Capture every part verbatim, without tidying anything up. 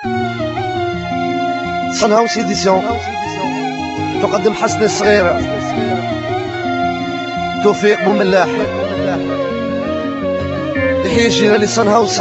صن هاوس إديسيون تقدم حسن الصغير توفيق بوملاح تحية جيرة لصن هاوس.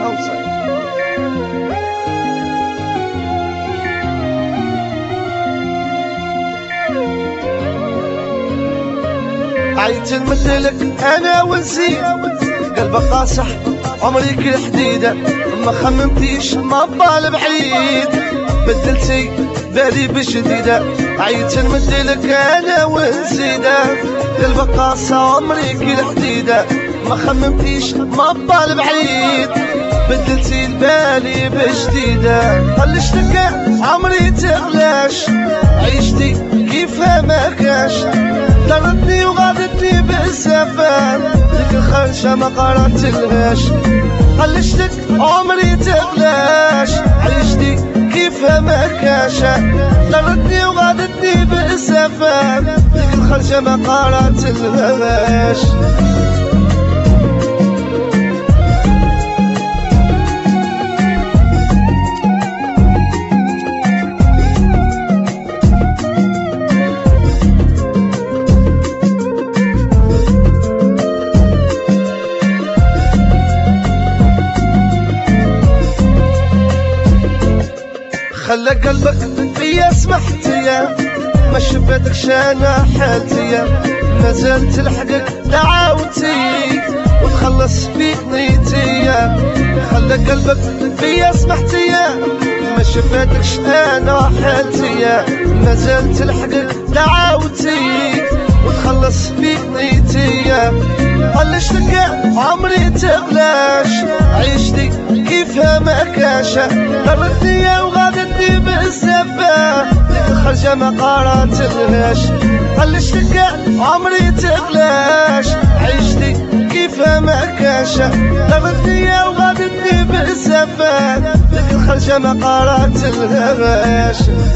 عيت نمثلك انا ونسيت قلبك قاصح عمري كل حديدة ما خممتيش ما بال بعيد بدلتي بالي بشديدة. عيت نمثلك انا ونسيدة قلبك قاصح عمري كل حديدة ما خممتيش ما بال بعيد بدلتي بالي بشديدة. خلشتك عمري تغلاش عيشتي كيفها ما كاش ضرتني وغادتني بالسفان ديك الخرشة ما قراتلهاش. خلشتك عمري تغلاش عيشتي كيفها ما كاشة ضرتني وغادتني بالسفان ديك الخرشة ما قراتلهاش. خلى قلبك فيا سمحتيا ما شفتكش انا حالتيا ما زلت لحقك دعاوتي وتخلص فيك نيتيا. خلى قلبك فيا سمحتيا ما شفتكش انا حالتيا ما زلت لحقك دعاوتي وتخلص فيك نيتيا. خلشتك عمري تغلاش عيشتي كيفها ما كاشة ضرتني وغادتني بالسفة ديك الخرجة ما قراتلهاش. خلشتك عمري تغلاش عيشتي كيفها ما كاشة ضرتني وغادتني بالسفة ديك الخرجة ما قراتلهاش.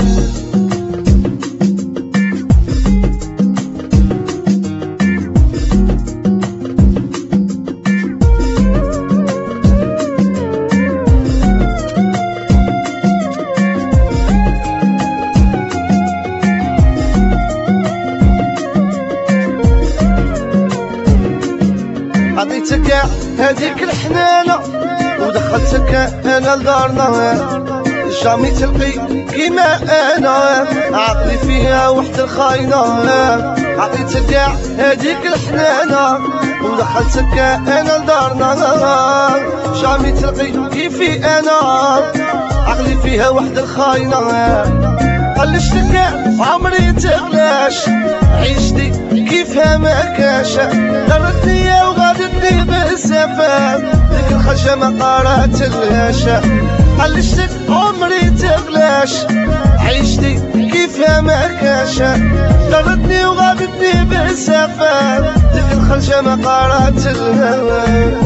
عطيتك هذيك الحنانة ودخلتك انا لدارنا جامي تلقي كيما انا عقلي فيها وحد الخاينة. عطيتك هذيك الحنانة ودخلتك انا لدارنا جامي تلقي كيفي انا عقلي فيها وحد الخاينة. خلشتك عمري تغلاش عيشتي كيفها ما كاشة ضرتني وغادتني بالسفان ديك الخرجة ما قراتلهاش. خلشتك عمري تغلاش عيشتي كيفها ما كاشة ضرتني وغادتني بالسفان ديك الخرجة ما قراتلهاش.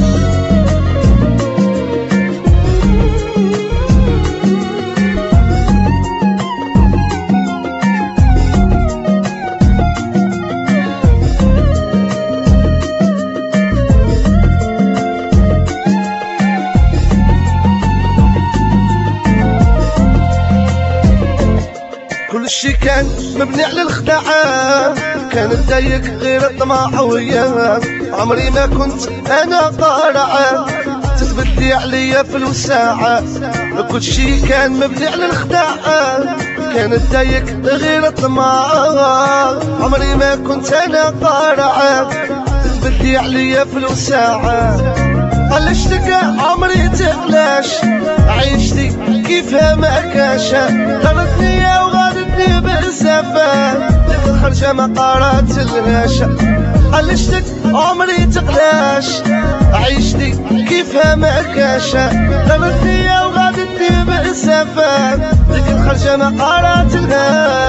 كل شي كان مبني على الخداعة كانت دايق غير الطمع وياه. عمري ما كنت انا قارعة تثبتلي عليا في الوساعة. كل شي كان مبني على الخداعة كانت دايق غير الطمع. عمري ما كنت انا قارعة تثبتلي عليا في الوساعة. خلشتك عمري تغلاش عيشتي كيفها ما كاشة ضرتني وغادتني بالسفة ديك الخرجة ما قراتلهاش. خلشتك عمري تغلاش عيشتي كيفها ما كاشة ضرتني وغادتني بالسفة ديك الخرجة ما قراتلهاش.